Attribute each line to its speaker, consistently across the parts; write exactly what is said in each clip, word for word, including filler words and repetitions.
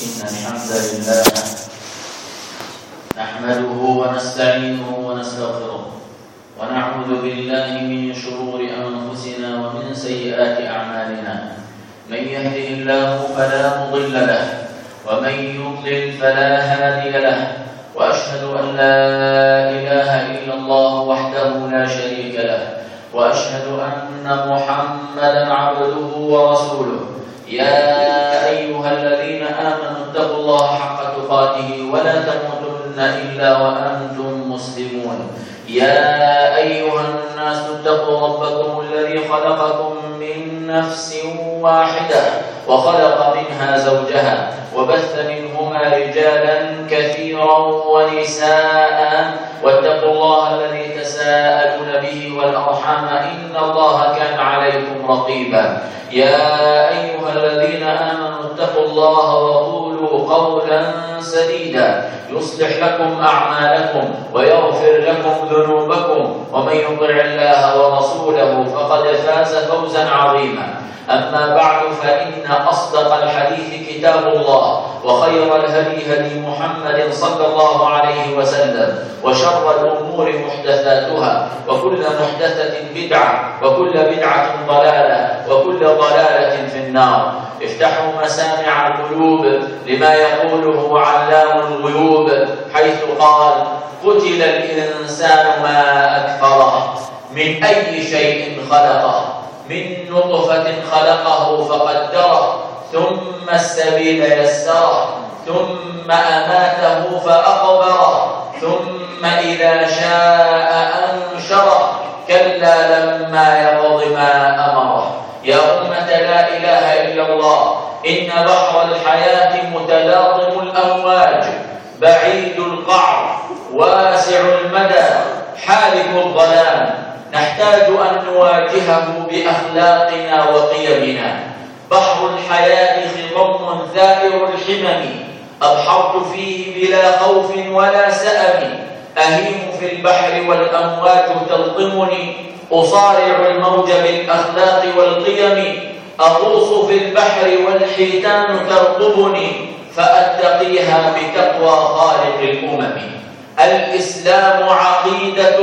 Speaker 1: إن الحمد لله نحمده ونستعينه ونستغفره ونعوذ بالله من شرور أنفسنا ومن سيئات أعمالنا. من يهده الله فلا مضل له ومن يضلل فلا هادي له، وأشهد أن لا إله إلا الله وحده لا شريك له، وأشهد أن محمدا عبده ورسوله. يا أيها الذين آمنوا اتقوا الله حق تقاته ولا تموتن إلا وأنتم مسلمون. يا أيها الناس اتقوا ربكم الذي خلقكم من نفس واحدة وخلق منها زوجها وبث منهما رجالا كثيرا ونساء، واتقوا الله الذي تساءلون به والأرحام إن الله كان عليكم رقيبا. يا أيها الذين آمنوا اتقوا الله وقولوا قولا سديدا يصلح لكم أعمالكم ويغفر لكم ذنوبكم، ومن يطع الله ورسوله فقد فاز فوزا عظيما. أما بعد، فإن أصدق الحديث كتاب الله، وخير الهدي هدي محمد صلى الله عليه وسلم، وشر الأمور محدثاتها، وكل محدثة بدعة، وكل بدعة ضلالة، وكل ضلالة في النار. افتحوا مسامع القلوب لما يقوله علام الغيوب، حيث قال: قتل الإنسان ما أكفره، من أي شيء خلقه، من نطفة خلقه فقدره، ثم السبيل يسره، ثم أماته فأقبره، ثم إذا شاء أنشره، كلا لما يقض ما أمره. يا أمة لا إله إلا الله، إن بحر الحياة متلاطم الأمواج، بعيد القعر، واسع المدى، حالك الظلام. نحتاج أن نواجهه بأخلاقنا وقيمنا. بحر الحياة خضم ثائر الحمم، أبحرت فيه بلا خوف ولا سأم، أهيم في البحر والأمواج تلطمني، أصارع الموج بالأخلاق والقيم، أغوص في البحر والحيتان ترقبني، فأتقيها بتقوى خالق الأمم. الإسلام عقيدة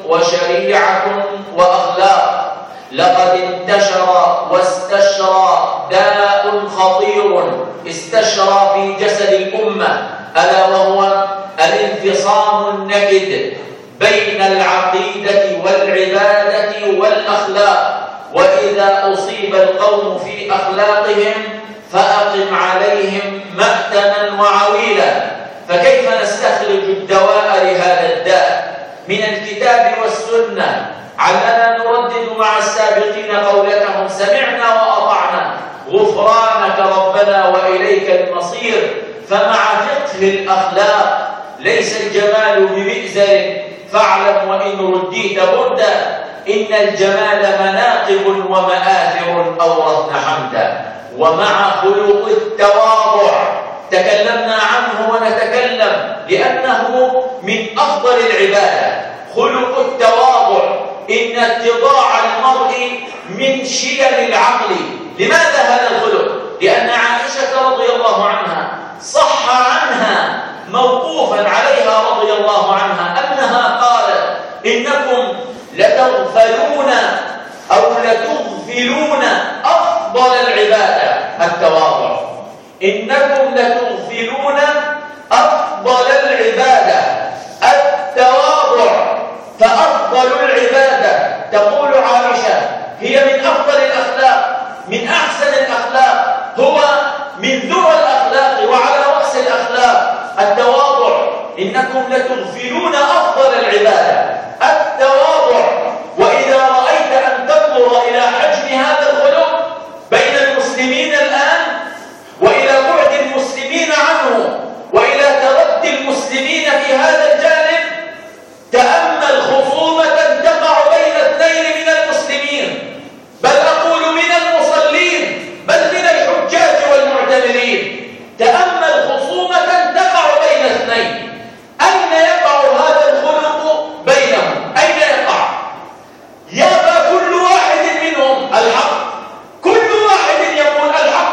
Speaker 1: وشريعة وأخلاق، لقد انتشر واستشرى داء خطير استشرى في جسد الأمة، ألا وهو الانفصام النكد بين العقيدة والعبادة والأخلاق. وإذا أصيب القوم في أخلاقهم فأقم عليهم مأتما وعويلا. فكيف نستخرج الدواء لهذا الداء؟ من الكتاب والسنة. علنا نردد مع السابقين قولتهم: سمعنا وأطعنا، غفرانك ربنا وإليك المصير. فمع فقه الأخلاق ليس الجمال بمئزر، فاعلم وإن رديت بردا، إن الجمال مناقب ومآثر أورثنا حمدا. ومع خلق التواضع تكلمنا عنه ونتكلم، لأنه من أفضل العبادة. خلق التواضع، إن اتضاع المرء من شيم العقل. لماذا هذا الخلق؟ لأن عائشة رضي الله عنها صح عنها موقوفا عليها رضي الله عنها أنها قالت: إنكم لتغفلون أو لتغفلون أفضل العبادة التواضع. إنكم لتغفلون أفضل العبادة التواضع. فأفضل العبادة، تقول عائشة، هي من أفضل الأخلاق، من أحسن الأخلاق، هو من ذروة الأخلاق وعلى رأس الأخلاق التواضع. إنكم لتغفلون أفضل العبادة التواضع. وإذا رأيت أن تنظر إلى حجم هذا الخلق بين المسلمين الآن، وإلى بعد المسلمين عنه، وإلى تردي المسلمين في هذا الجانب، تأمل خصومة تقع بين اثنين من المسلمين، بل أقول من المصلين، بل من الحجاج والمعتمرين. تأمل خصومة تقع بين اثنين، أين يقع هذا الخلق بينهم؟ أين يقع؟ يأبى كل واحد منهم الحق، كل واحد يقول الحق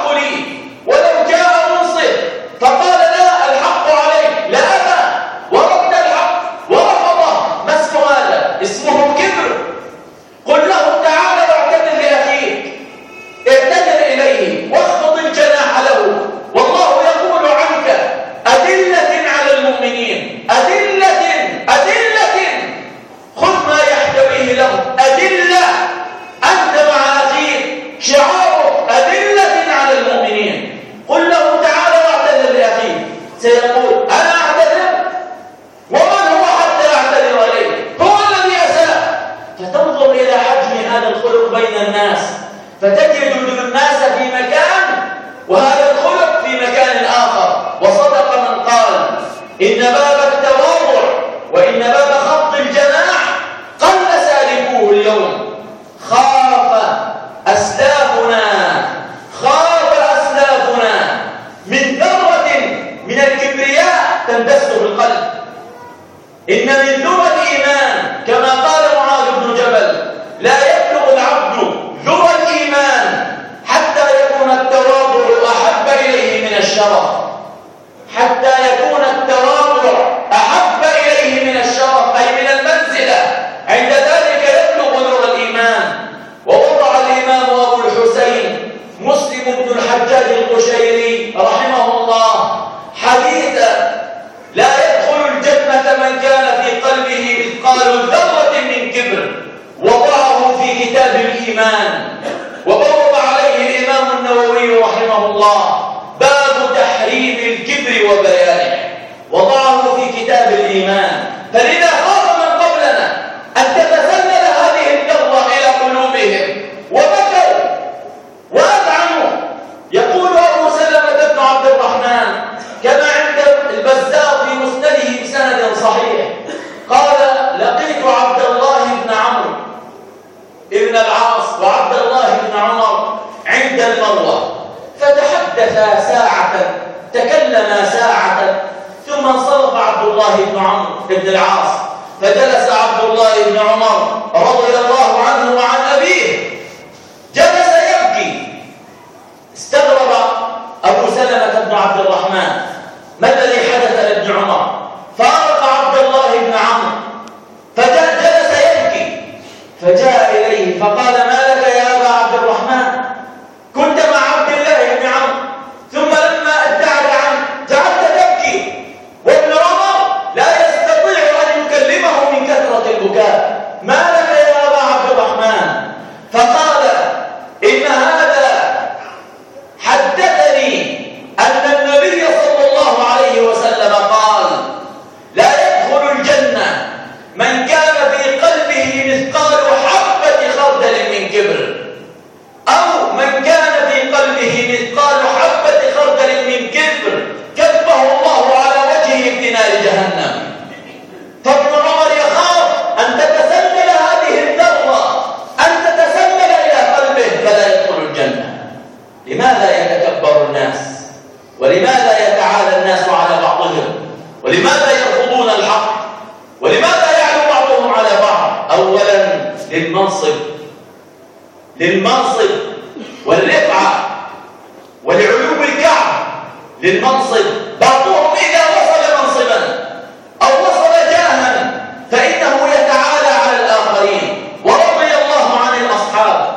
Speaker 1: إن باب التواضع وإن باب خط الجناح قل سالكوه اليوم. خاف أسلافنا خاف أسلافنا من ذرة من الكبرياء تندس في القلب. إن من ذرة الإيمان كما قال معاذ بن جبل لا يبلغ العبد ذرة الإيمان حتى يكون التواضع أحب إليه من الشرف، حتى يكون التواضع أحب إليه من الشرف أي من المنزلة، عند ذلك يبلغ نور الإيمان. ووضع الإمام أبو الحسين مسلم بن الحجاج القشيري رحمه الله حديثا لا يدخل الجنة من كان في قلبه مثقال ذرة من كبر، وضعه في كتاب الإيمان. وبوب عليه الإمام النووي رحمه الله باب تحريم الكبر وبيانه، وضعه في كتاب الإيمان. فلذا خاف من قبلنا أن تتسلل هذه الذرة إلى قلوبهم وبكوا وأذعنوا. يقول أبو سلمة بن عبد الرحمن كما عند البزار في مسنده بسند صحيح قال لقيت عبد الله بن عمرو ابن العاص وعبد الله بن عمر عند المروة فتحدثا ساعة تكلما ساعة ثم انصرف عبد الله بن عمرو بن العاص فجلس عبد الله بن عمر رضي الله عنه وعن أبيه جلس يبكي. استغرب أبو سلمة بن عبد الرحمن ما الذي حدث لابن عمر، فارق عبد الله بن عمرو فجلس يبكي، فجاء إليه فقال ما لك يا أبا عبد الرحمن، كنت مع عبد الله بن عمرو ثم لما ادعك عنه جعلت تبكي، وابن عمر لا يستطيع أن يكلمه من كثرة البكاء، ما لك يا أبا عبد الرحمن؟ فقال إن هذا حدثني أن النبي صلى الله عليه وسلم قال لا يدخل الجنة من كان في قلبه مثقال حبة خردل من كبر، أو من كان في قلبه مثقال حبة خردل من كبر كبه الله على وجهه في نار جهنم. فابن عمر يخاف أن تتسلل هذه الذرة أن تتسلل إلى قلبه فلا يدخل الجنة. لماذا يتكبر الناس؟ ولماذا يتعالى الناس على بعضهم؟ ولماذا يرفضون الحق؟ ولماذا يعلو بعضهم على بعض؟ أولا للمنصب للمنصب والرفعة ولعلو الكعب. للمنصب بعضهم إذا وصل منصبا أو وصل جاها فإنه يتعالى على الآخرين. ورضي الله عن الأصحاب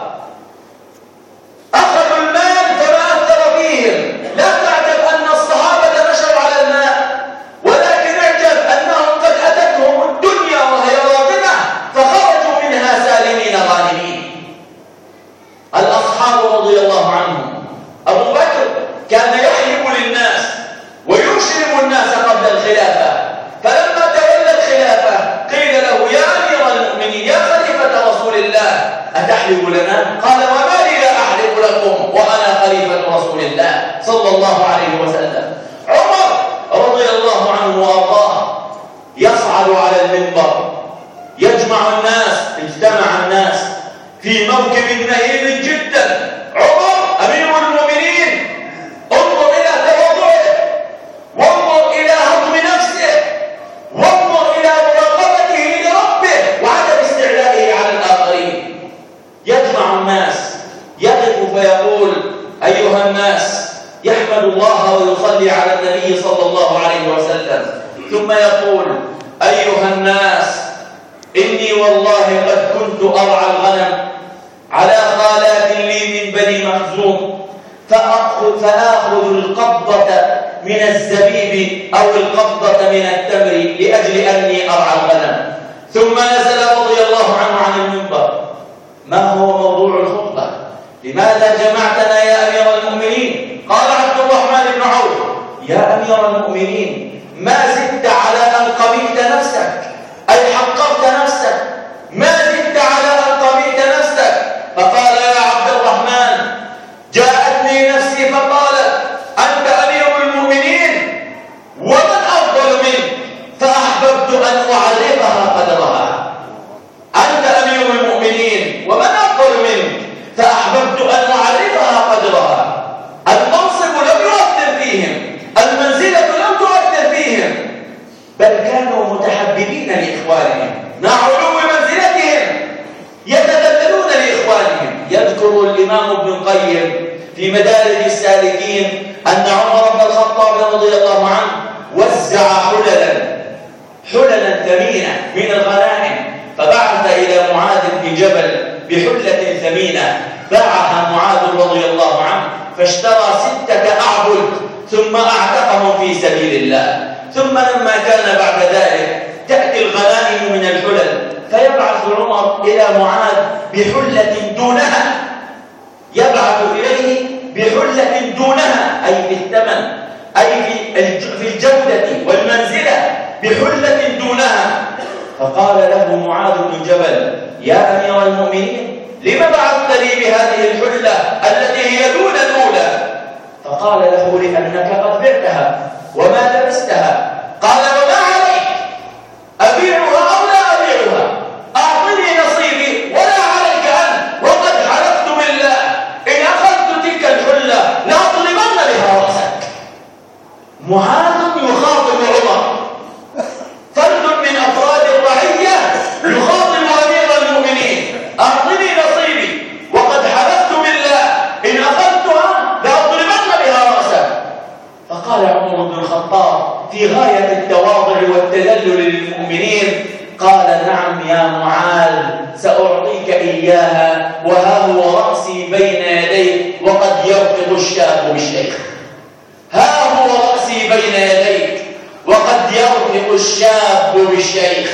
Speaker 1: أخذوا المال فما أثر فيهم. لا تعجب أن الصحابة مشوا على الماء، ولكن اعجب أنهم قد أتتهم الدنيا وهي راغمة فخرجوا منها سالمين غانمين. الأصحاب رضي الله عنهم أبو بكر كان يحلب للناس ويشرب الناس قبل الخلافة، فلما تولى الخلافة قيل له يا أمير المؤمنين يا خليفة رسول الله أتحلب لنا؟ قال وما لي لا أحلب لكم وأنا خليفة رسول الله صلى الله عليه وسلم. عمر رضي الله عنه وأرضاه يصعد على المنبر يجمع الناس، اجتمع الناس في موكب نهيب جدا. عمر أمير المؤمنين انظر إلى تواضعه، وانظر إلى هضم نفسه، وانظر إلى مراقبته لربه وعدم استعلائه على الآخرين. يجمع الناس يقف فيقول أيها الناس، يحمد الله ويصلي على النبي صلى الله عليه وسلم، ثم يقول أيها الناس إني والله قد كنت أرعى الغنم على خالات لي من بني مخزوم، فأخذ, فآخذ القبضة من الزبيب أو القبضة من التمر لأجل أني أرعى الغنم. ثم نزل رضي الله عنه عن المنبر. ما هو موضوع الخطبة؟ لماذا جمعتنا يا أمير المؤمنين؟ قال عبد الرحمن بن عوف يا أمير المؤمنين ما زدت على أن قبلت نفسك أي حقرت نفسك، ما زدت على أن قبلت نفسك. فقال يا عبد الرحمن جاءتني نفسي فقالت أنت أمير المؤمنين ومن أفضل منك؟ لإخوانهم، مع علو منزلتهم يتذللون لإخوانهم. يذكر الإمام ابن القيم في مدارج السالكين أن عمر بن الخطاب رضي الله عنه وزع حللا حللا ثمينة من الغنائم، فبعث إلى معاذ بن جبل بحلة ثمينة باعها معاذ رضي الله عنه، فاشترى ستة أعبد ثم أعتقهم في سبيل الله. ثم لما كان بعد ذلك تأتي الغنائم من الحلل، فيبعث عمر إلى معاذ بحلة دونها، يبعث إليه بحلة دونها أي في الثمن، أي في الجودة والمنزلة، بحلة دونها. فقال له معاذ بن جبل: يا أمير المؤمنين، لم بعثت لي بهذه الحلة التي هي دون الأولى؟ فقال له: لأنك قد بعتها وما لبستها. قال: وما عليك، أبيعها أو لا أبيعها؟ أعطني نصيبي ولا عليك أنت، وقد حلفت بالله إن أخذت تلك الحلة لأطلبن بها رأسك. معاذ يخاطب عمر، فرد من أفراد الرعية يخاطب أمير المؤمنين: أعطني نصيبي وقد حلفت بالله إن أخذتها لأطلبن بها رأسك. فقال عمر بن الخطاب في غاية التواضع والتذلل للمؤمنين: قال: نعم يا معاذ، سأعطيك إياها، وها هو رأسي بين يديك وقد يرفض الشاب بالشيخ. ها هو رأسي بين يديك وقد يرفض الشاب بالشيخ.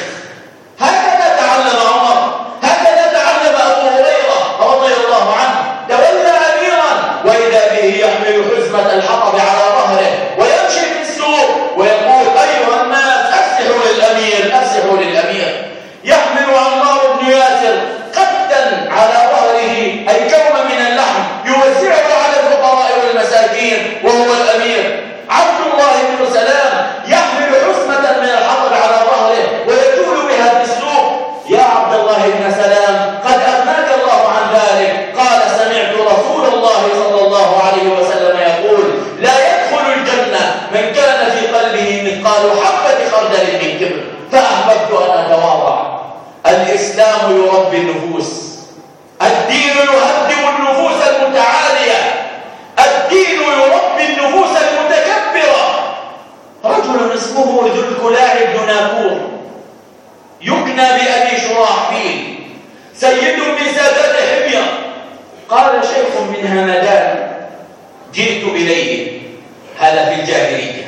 Speaker 1: هكذا تعلم عمر، هكذا تعلم أبو هريرة رضي الله عنه. تولى أميرا وإذا به يحمل حزمة الحطب على ظهره ويمشي في السوق ويقول: أيها الناس، أفسحوا للأمير، أفسحوا للأمير. يحمل عمار بن ياسر قدا على ظهره، أي كوما من اللحم، يوزعه على الفقراء والمساكين وهو الأمير. عبد الله بن سلام يحمل حزمة من الحطب على ظهره ويجول بها في السوق. يا عبد الله بن سلام، قد أغناك الله عن ذلك. قال: سمعت رسول الله صلى الله عليه وسلم يقول: لا يدخل الجنة من كان في قلبه مثقال حبة خردل من كبر. فأحببت أن أتواضع. الإسلام يربي النفوس، الدين يهذب النفوس المتعالية، الدين يربي النفوس المتكبرة. رجل اسمه ذو الكلاع بن ناكور يكنى بأبي شراحبيل، سيد من سادات حمية. قال شيخ من همدان: جئت إليه، هذا في الجاهلية،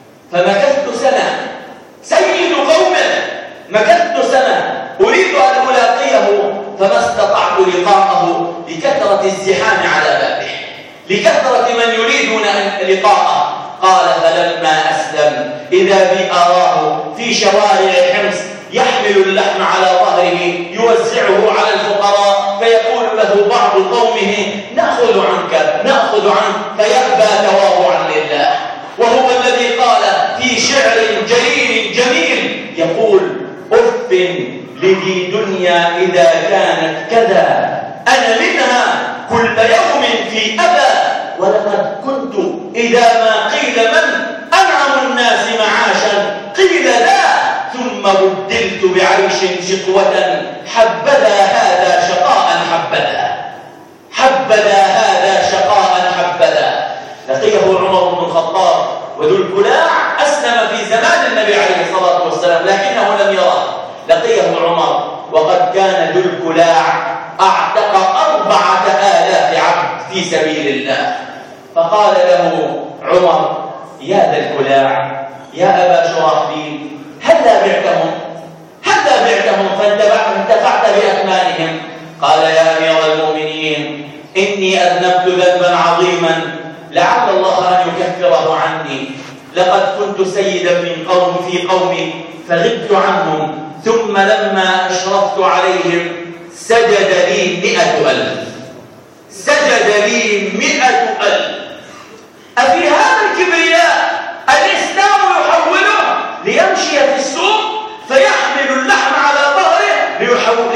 Speaker 1: فمكثت سنة، سيد قومه، مكثت سنة أريد أن ألاقيه فما استطعت لقاءه لكثرة الزحام على بابه، لكثرة من يريدون لقاءه. قال: فلما أسلم إذا بي أراه في شوارع حمص يحمل اللحم على ظهره يوزعه على الفقراء، فيقول له بعض قومه: نأخذ عنك، نأخذ عنك، فيأبى تواضعا لله. وهو الذي قال في شعر جليل جميل يقول: أف لذي دنيا إذا كانت كذا، أنا منها كل يوم في أبى، ولقد كنت إذا ما قيل من أنعم الناس معاشا قيل لا، ثم بدلت بعيش شقوة، حبذا هذا شقاء حبذا، حبذا هذا شقاء حبذا. لقيه عمر بن الخطاب وذو الكلاع أسلم في زمان النبي عليه الصلاة والسلام لكنه لم يراه. لقيه عمر وقد كان ذو الكلاع أعتق أربعة آلاف عبد في سبيل الله. فقال له عمر: يا ذا الكلاع، يا أبا شراحبيل، هلا بعتهم، هلا بعتهم فانتفعت بأثمانهم. قال: يا أمير المؤمنين، إني أذنبت ذنبا عظيما لعل الله أن يكفره عني. لقد كنت سيدا من قوم في قومي فغبت عنهم، ثم لما أشرفت عليهم سجد لي مئة ألف، سجد لي مئة ألف. أفي هذا الكبرياء الإسلام يحوله ليمشي في السوق فيحمل اللحم على ظهره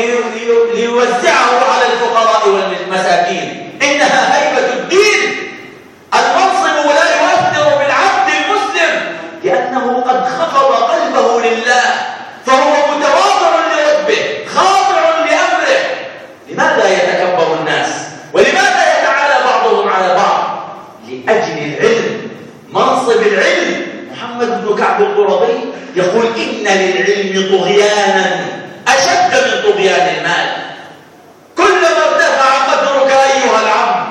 Speaker 1: ليوزعه على الفقراء والمساكين؟ إنها هيبة الدين. المنصب لا يؤثر بالعبد المسلم لأنه قد خفض قلبه لله، فهو متواضع أجل العلم، منصب العلم. محمد بن كعب القرظي يقول إن للعلم طغيانا أشد من طغيان المال. كلما ارتفع قدرك أيها العبد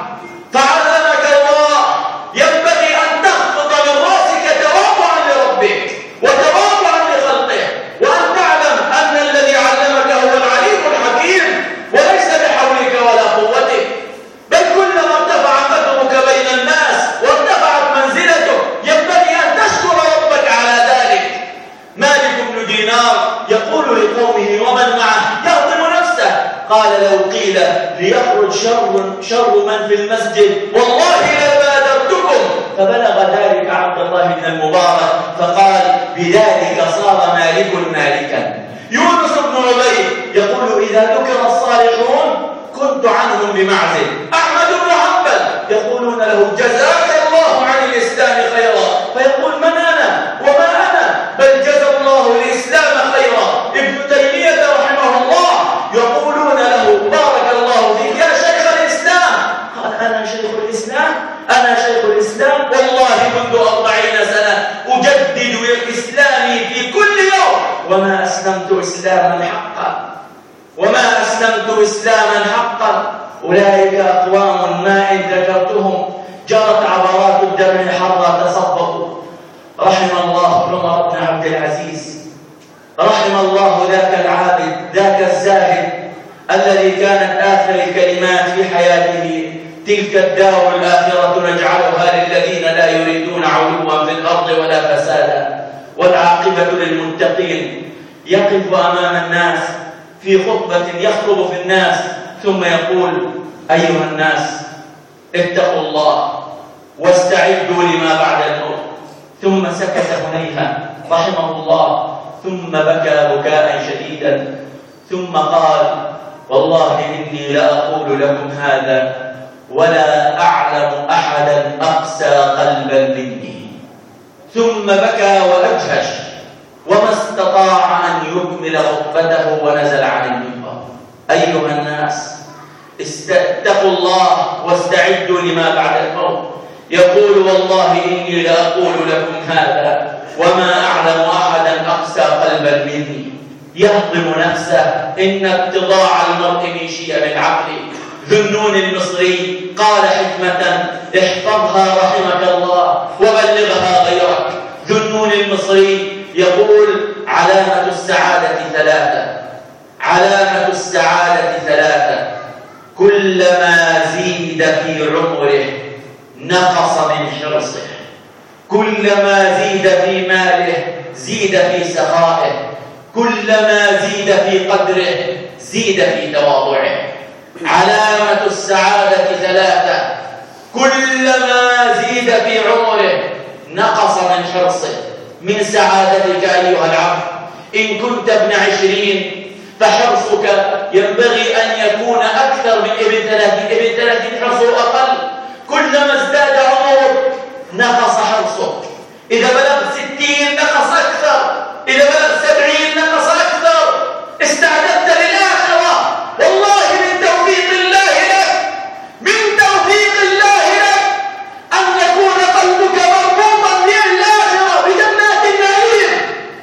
Speaker 1: فعلمك الله ينبغي أن تخفض من رأسك تواضعا لربك وتواضعا لخلقه، وأن تعلم أن الذي علمك هو العليم الحكيم وليس بحولك ولا قوتك. بل كلما ارتفع قدرك بين الناس وارتفعت منزلته ينبغي أن تشكر ربك على ذلك. مالك بن دينار يقول لقومه ومن معه يهضم نفسه، قال لو قيل ليخرج شر, شر من في المسجد والله لبادرتكم. فبلغ ذلك عبد الله بن المبارك فقال بذلك صار مالك مالكا. يونس بن عبيد يقول إذا ذكر الصالحون كنت عنهم بمعزل. أحمد بن حنبل يقولون له جزاك الله عن الإسلام خيرا، فيقول من أنا وما أنا، بل جزى الله الإسلام خيرا. ابن تيمية رحمه الله يقولون له بارك الله فيك يا شيخ الإسلام، قال أنا شيخ الإسلام، أنا شيخ الإسلام والله منذ أربعين سنة أجدد إسلامي في كل يوم وما أسلمت إسلاما حقا، وما أسلمت إسلاما حقا. أولئك أقوام ما إن ذكرتهم جرت عبرات الدم حرا تصبقوا. رحم الله عمر بن عبد العزيز، رحم الله ذاك العابد ذاك الزاهد الذي كانت آخر الكلمات في حياته تلك الدار الآخرة نجعلها للذين لا يريدون علوا في الأرض ولا فسادا والعاقبة للمتقين. يقف أمام الناس في خطبة يخطب في الناس ثم يقول أيها الناس اتقوا الله واستعدوا لما بعد الموت. ثم سكت هنيها رحمه الله، ثم بكى بكاء شديدا، ثم قال والله إني لأقول لكم هذا ولا أعلم أحدا أقسى قلبا مني. ثم بكى وأجهش وما استطاع أن يكمل خطبته ونزل عن المنبر. أيها الناس اتقوا الله واستعدوا لما بعد الموت. يقول والله إني لأقول لكم هذا وما أعلم أحدا أقسى قلبا مني. يهضم نفسه إن اتضاع المرء من شيم العقل. ذنون المصري قال حكمة احفظها رحمك الله وبلغها غيرك. ذنون المصري يقول علامة السعادة ثلاثة، علامة السعادة ثلاثة: كلما زيد في عمره نقص من حرصه، كلما زيد في ماله زيد في سخائه، كلما زيد في قدره زيد في تواضعه. علامة السعادة ثلاثة: كلما زيد في عمره نقص من حرصه. من سعادتك أيها العبد إن كنت ابن عشرين فحرصك ينبغي أن يكون أكثر من ابن ثلاثين. ابن ثلاثين حرصه أقل. كلما ازداد عمرك نقص حرصك. إذا بلغت ستين نقص أكثر، إذا بلغت سبعين نقص أكثر. استعددت للآخرة والله من توفيق الله لك، من توفيق الله لك أن يكون قلبك مربوطا بالآخرة بجنات النعيم.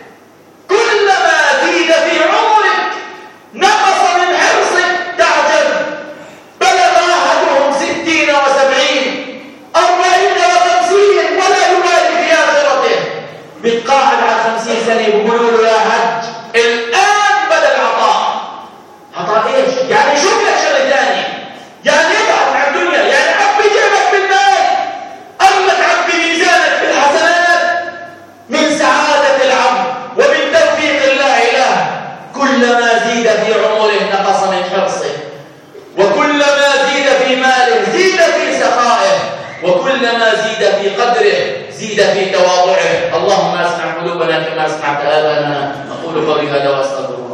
Speaker 1: كلما زيد في عمرك نقص من حرصك. تعجب بلغ أحدهم ستين وسبعين أربعين وخمسين ولا يبالي في آخرته. بالقاعد على خمسين سنة يقولوا له يا حج الآن بدأ العطاء. عطاء إيش؟ يعني شوف لك شغل ثاني، يعني ابعد عن الدنيا، يعني عبي جيبك بالمال، أما تعبي ميزانك بالحسنات. من سعادة العبد ومن توفيق الله له كلما زيد في عمره نقص من حرصه، وكلما زيد في ماله زيد في سخائه، وكلما زيد في قدره زيد في تواضعه. اللهم اسمع قلوبنا كما اسمعت آباءنا. أقول قولي هذا وأستغفر الله.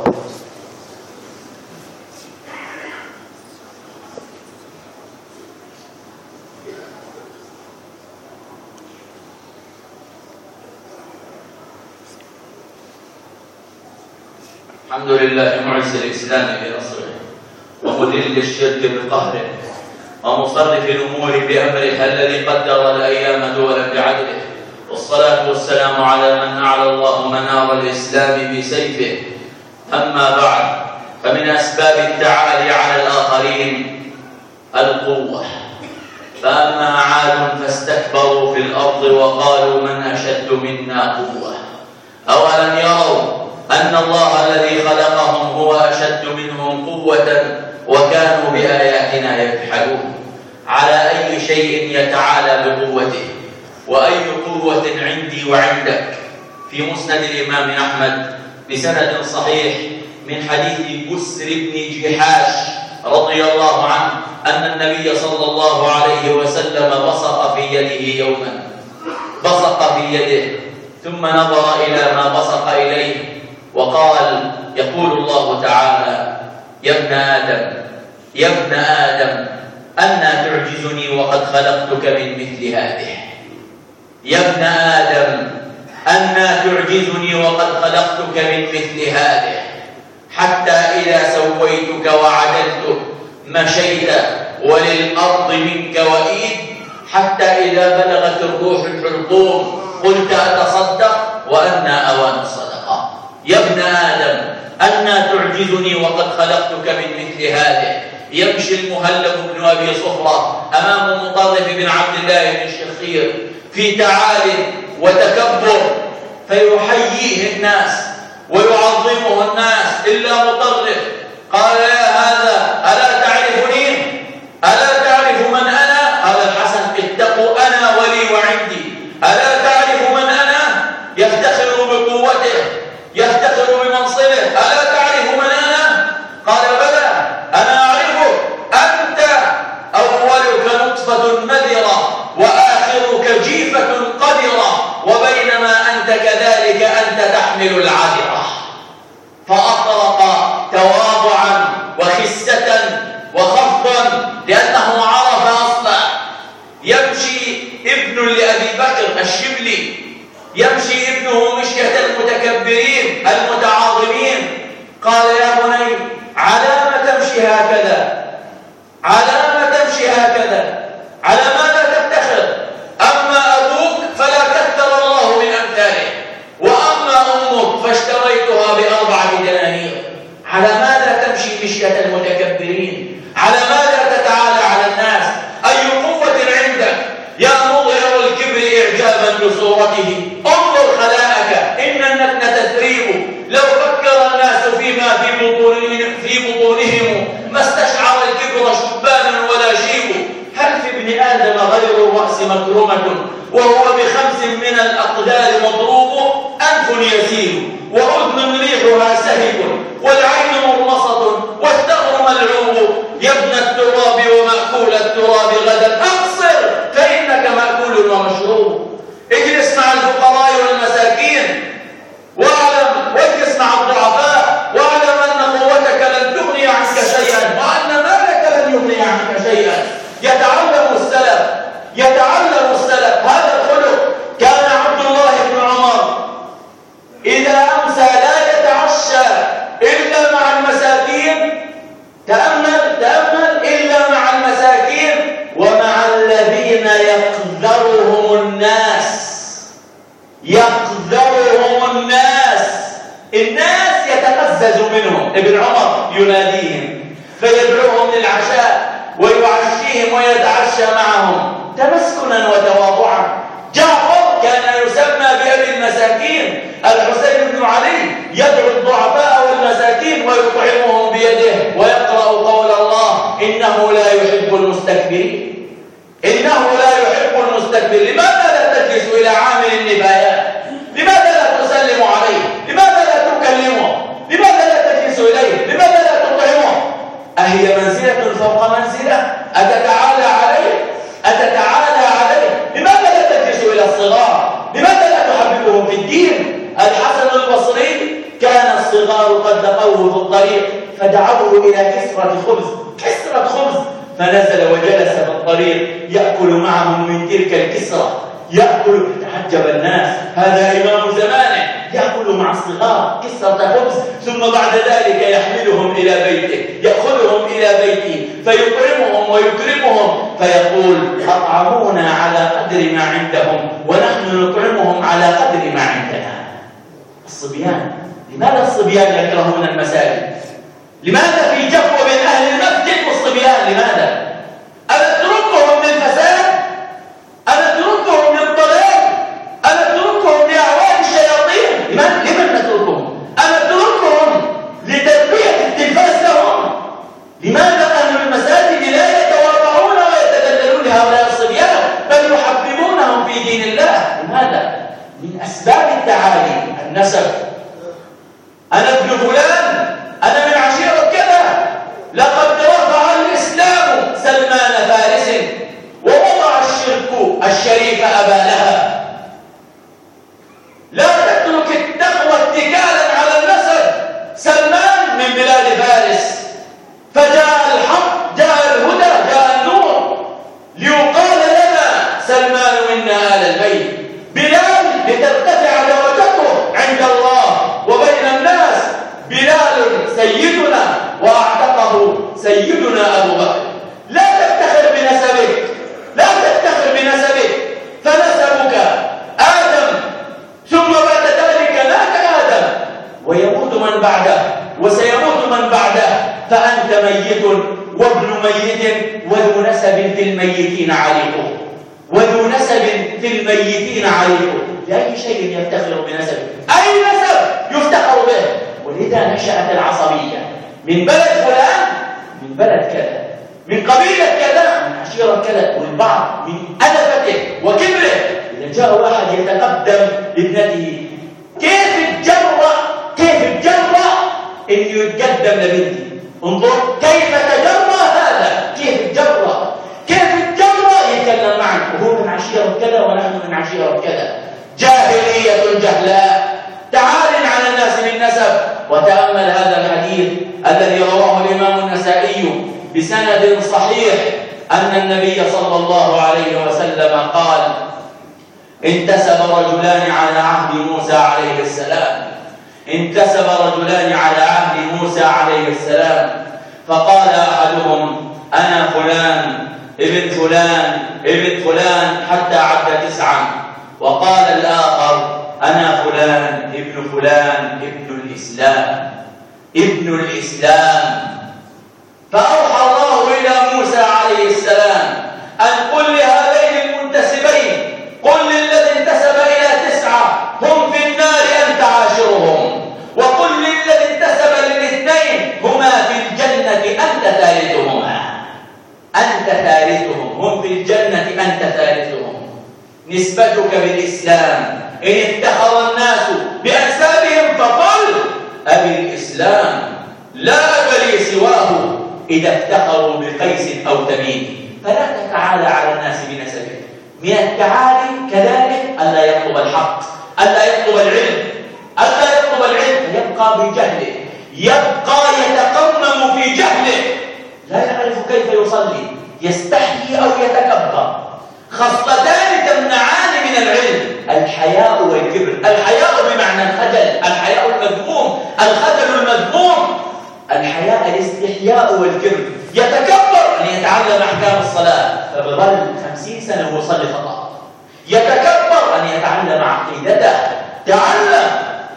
Speaker 1: الحمد لله معز الإسلام بنصره ومذل الشرك بقهره، ومصرف الأمور بأمره الذي قدر الأيام دولا بعدله، والصلاة والسلام على من أعلى الله منار الإسلام بسيفه. أما بعد، فمن أسباب التعالي على الآخرين القوة. فأما عاد فاستكبروا في الأرض وقالوا من أشد منا قوة. أولم يروا أن الله الذي خلقهم هو أشد منهم قوة وكانوا بآياتنا يجحدون. على أي شيء يتعالى بقوته؟ وأي قوة عندي وعندك؟ في مسند الإمام أحمد بسند صحيح من حديث بسر بن جحاش رضي الله عنه أن النبي صلى الله عليه وسلم بصق في يده يوما، بصق في يده ثم نظر إلى ما بصق إليه وقال: يقول الله تعالى: يا ابن آدم يا ابن آدم أنى تعجزني وقد خلقتك من مثل هذه. يا ابن آدم أنى تعجزني وقد خلقتك من مثل هذه، حتى إذا سويتك وعدلتك مشيت وللأرض منك وإيد، حتى إذا بلغت الروح الحلقوم قلت أتصدق وأنى أوان الصدقة. يا ابن آدم أنى تعجزني وقد خلقتك من مثل هذه. يمشي المهلب بن أبي صفرة أمام مطرف بن عبد الله بن الشخير في تعال وتكبر، فيحييه الناس ويعظمه الناس إلا مطرف قال: يا هذا ألا تعرفني؟ ألا تعرف من أنا؟ قال الحسن: اتقوا أنا ولي وعندي. ألا تعرف من أنا؟ يفتخر بقوته، يفتخر بمنصبه. ألا تعرف من أنا؟ قال: بلى أنا أعرفك، أنت أولك نطفة مذرة وآخرك جيفة قذرة، وبينما أنت كذلك أنت تحمل العذرة. فأطرق تواضعا وخسة وخفضا لأنه عرف أصلا. يمشي ابن لأبي بكر الشبلي، يمشي ابنه مشية المتكبرين المتعاظمين، قال: يا بني على ما تمشي هكذا؟ على ما تمشي هكذا؟ على ماذا تفتخر؟ أما أبوك فلا كثر الله من أمثاله، وأما أمك فاشتريتها بأربعة دنانير. على ماذا تمشي مشية المتكبرين؟ على ماذا تتعالى على الناس؟ أي قوة عندك يا مظهر الكبر إعجابا بصورته؟ انظر خلاءك، إن النتن تثريب. لو فكر الناس فيما في بطونهم, في بطونهم ما استشعر الكبر شبانا ولا شيب. هل في ابن آدم غير الرأس مكرمة وهو بخمس من الأقدار مضروب؟ أنف يسيل وأذن ريحها سهب والعين مرمصة والثغر ملعوب. يا ابن التراب ومأكول التراب غدا أقصر فإنك مأكول ومشروب. اجلس مع الفقراء والمساكين واعلم واجلس مع الضعفاء، واعلم أن قوتك لن تغني عنك شيئا وأن مالك لن يغني عنك شيئا. يتعلم السلف يتعلم السلف هذا الخلق. كان عبد الله بن عمر إذا أمسى لا يتعشى إلا مع المساكين. تأمل تأمل إلا مع المساكين ومع الذين يقذرهم الناس. يقذرهم الناس الناس يتقزز منهم. ابن عمر يناديهم فيدعوهم للعشاء ويعشيهم ويتعشى معهم تمسكنا وتواضعا. جعفر كان يسمى بأبي المساكين. الحسين بن علي يدعو الضعفاء والمساكين ويطعمهم بيده ويقرأ قول الله: إنه لا يحب المستكبرين. إنه لا يحب المستكبرين. لماذا لا تجلس إلى عامل النبايات؟ لماذا لا تسلم عليه؟ لماذا لا تكلمه؟ لماذا لا تجلس إليه؟ لماذا لا تطعمه؟ أهي منزلة فوق منزلة؟ أتتعالى عليه؟ أتتعالى عليه؟ لماذا لا تجلس إلى الصغار؟ لماذا لا تحببهم في الدين؟ الحسن البصري كان الصغار قد لقوه في الطريق فدعوه إلى كسرة خبز كسرة خبز فنزل وجلس في الطريق يأكل معهم من تلك الكسرة. يأكل. تعجب الناس، هذا إمام زمانه يأكل كله مع الصغار قصة خبز، ثم بعد ذلك يحملهم إلى بيته، يأخذهم إلى بيته فيطعمهم ويكرمهم، فيقول أطعمونا على قدر ما عندهم ونحن نطعمهم على قدر ما عندنا. الصبيان، لماذا الصبيان يكرهون المساجد؟ لماذا في جفوة بين أهل المسجد والصبيان؟ لماذا؟ أنتركهم للفساد؟ أنتركهم للضلال؟ أنتركهم لأعوان الشياطين؟ لمن لمن نتركهم؟ أنتركهم لتربية التلفاز لهم؟ لماذا أهل المساجد لا يتواضعون ويتذللون لهؤلاء الصبيان بل يحببونهم في دين الله؟ لماذا؟ من أسباب التعالي النسب. أنا ابن فلان، أنا من عشيرة كذا. لقد رفع الإسلام سلمان فارس ووضع الشرك الشريف أبا لهب. لا تترك التقوى اتكالا على النسب. سلمان من بلاد فارس، فجاء الحق، جاء الهدى، جاء النور ليقال لنا سلمان منا آل البيت. بلال لترتفع درجته عند الله وبين الناس. بلال سيدنا واعتقه سيدنا أبو بكر. لا تفتخر بنسبك، لا تفتخر بنسبك، فنسبك آدم ثم بعد ذلك مات آدم ويموت من بعده وسيموت من بعده، فأنت ميت وابن ميت وذو نسب في الميتين عليكم، وذو نسب في الميتين عليكم. لأي شيء يفتخر بنسبه؟ أي نسب يفتخر به؟ ولذا نشأت العصبية. من بلد فلان، من بلد كذا، من قبيلة كذا، من عشيرة كذا، والبعض من أنفته وكبره. إذا جاء واحد يتقدم لابنته، كيف الجرأة، كيف الجرأة إنه يتقدم لبنتي؟ انظر كيف تجرأ هذا، كيف الجرأة، كيف الجرأة يتكلم معك وهو من عشيرة كذا ونحن من عشيرة كذا. جاهلية جهلاء. تعال على الناس بالنسب. وتأمل هذا الحديث الذي رواه الإمام النسائي بسند صحيح أن النبي صلى الله عليه وسلم قال: انتسب رجلان على عهد موسى عليه السلام انتسب رجلان على عهد موسى عليه السلام فقال أحدهم: أنا فلان ابن فلان ابن فلان حتى عد تسعا، وقال الآخر: أنا فلان ابن فلان ابن الإسلام ابن الإسلام. فأوحى الله إلى موسى عليه السلام أن قل لهذين المنتسبين، قل للذي انتسب إلى تسعة هم في النار أنت عاشرهم، وقل للذي انتسب للاثنين هما في الجنة أنت ثالثهما. أنت ثالثهم، هم في الجنة أنت ثالثهم. نسبتك بالإسلام. إن افتخر الناس بأنسابهم فقل: أبي الإسلام لا أب لي سواه، إذا افتخروا بقيس أو تميم. فلا تتعالى على الناس بنسبه. من التعالي كذلك ألا يطلب الحق، ألا يطلب العلم، ألا يطلب العلم يبقى بجهله، يبقى يتقمم في جهله، لا يعرف كيف يصلي، يستحيي أو يتكبر. خصلتان تمنعان من العلم: الحياء والكبر. الحياء بمعنى الخجل، الحياء المذموم، الخجل المذموم. الحياء الاستحياء والكبر. يتكبر أن يتعلم أحكام الصلاة فبظل خمسين سنة هو يصلي خطأ. يتكبر أن يتعلم عقيدته. تعلم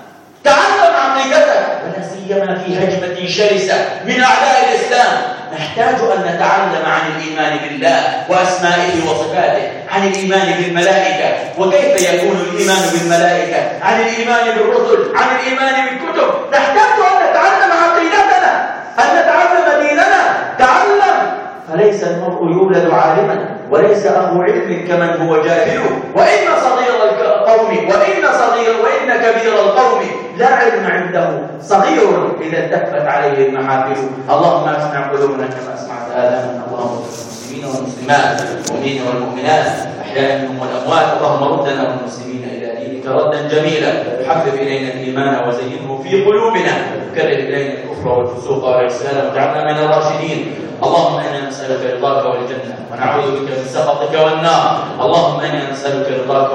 Speaker 1: تعلم عقيدتك، ولا سيما في هجمة شرسة من أعداء الإسلام. نحتاج أن نتعلم عن الإيمان بالله وأسمائه وصفاته، عن الإيمان بالملائكة وكيف يكون الإيمان بالملائكة، عن الإيمان بالرسل، عن الإيمان بالكتب. نحتاج أن نتعلم عقيدتنا، أن نتعلم ديننا. تعلم. فليس المرء يولد عالما وليس أخو علم كمن هو جاهل. وإن صغير القوم وإن صغير وإن كبير القوم لا علم عنده صغير إذا التفت عليه المحافل. اللهم اسمع قلوبنا كما اسمعت آذاننا. اللهم اغفر المسلمين والمسلمات والمؤمنين والمؤمنات أحياء منهم والأموات. اللهم ردنا والمسلمين إلى دينك ردا جميلا. حبب إلينا الإيمان وزينه في قلوبنا، وكرر إلينا الكفر والفسوق والعصيان واجعلنا من الراشدين. اللهم إنا نسألك رضاك والجنة ونعوذ بك من سخطك والنار. اللهم إنا نسألك رضاك